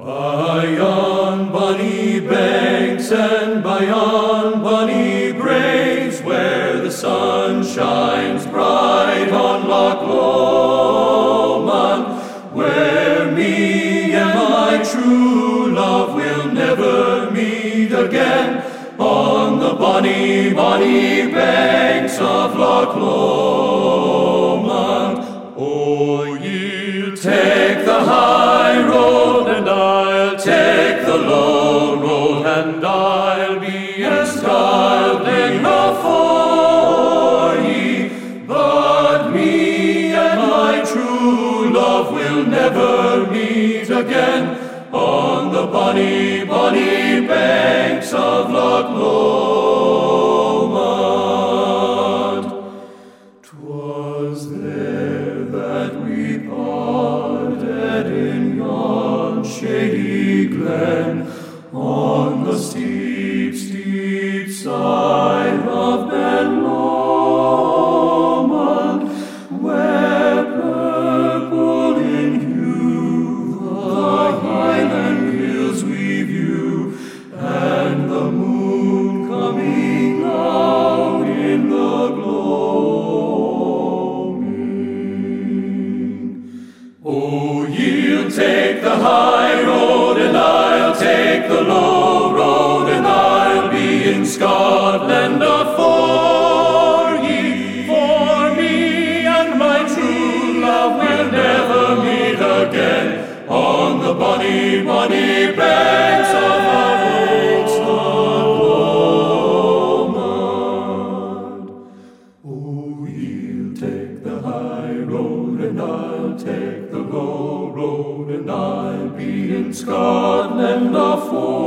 By yon bonny banks and by yon bonny braes, where the sun shines bright on Loch Lomond, where me and my true love will never meet again, on the bonny, bonny banks of Loch Lomond. Oh, ye'll take the high road, and I'll take the low road, and I'll be escorting for ye. But me and my true love will never meet again, on the bonny, bonny banks of Loch Lomond. 'Twas there that we parted in yon shady glen, on the steep, steep side of Ben Lomond, where purple in hue the highland hills we view, and the moon coming out in the gloaming. Oh, ye'll take the high road, and I'll take the low road, and I'll be in Scotland afore ye. For me and my true love will never meet again, on the bonny, bonny banks of Lomond. Oh, ye'll take the high road, and I'll take the low road, and I'll be in Scotland afore